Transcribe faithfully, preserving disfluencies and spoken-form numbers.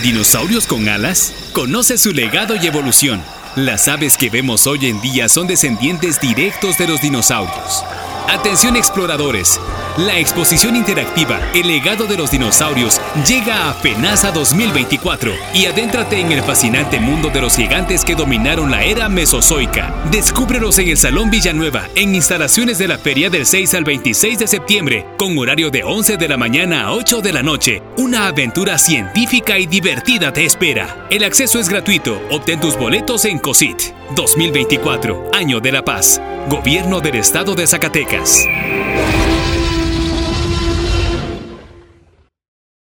¿Dinosaurios con alas? Conoce su legado y evolución. Las aves que vemos hoy en día son descendientes directos de los dinosaurios. Atención exploradores, la exposición interactiva El legado de los dinosaurios llega a FENASA dos mil veinticuatro y adéntrate en el fascinante mundo de los gigantes que dominaron la era mesozoica. Descúbrelos en el Salón Villanueva, en instalaciones de la feria del seis al veintiséis de septiembre, con horario de once de la mañana a ocho de la noche. Una aventura científica y divertida te espera. El acceso es gratuito. Obtén tus boletos en COSIT. dos mil veinticuatro, Año de la Paz. Gobierno del Estado de Zacatecas.